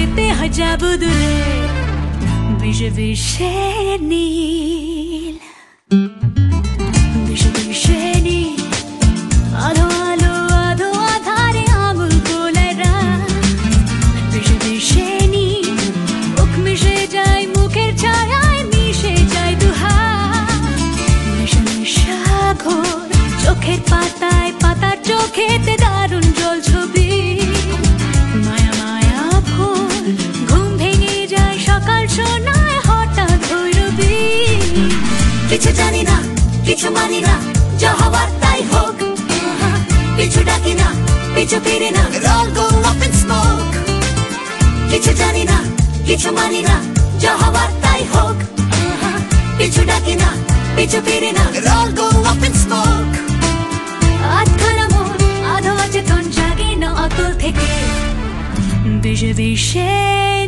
দেখতে হয় যাবো দূরে বিষে বিষে নীল বিষে বিষে নীল আলো আলো আধো আধারে আঙুল গোলায় রাত বিষে বিষে নীল মুখ মিশে যায় মুখের ছায়ায় মিশে যায় দুহাত নেশা নেশা ঘোর চোখের পাতায় পাতার চোখেতে দারুণ জল ছবি মায়া মায়া ভোর ঘুম ভেঙে যায় সকাল শোনায় হঠাৎ ভৈরবী কিছু জানি না কিছু মানি না যা হওয়ার তাই হোক পিছু ডাকি না পিছু ফিরে না it all go up in smoke কিছু জানি না কিছু মানি না যা হওয়ার তাই হোক পিছু ডাকি না পিছু ফিরে না it all go up in smoke আধখানা মন আধো অচেতন জাগে না অতল থেকে বিষে বিষে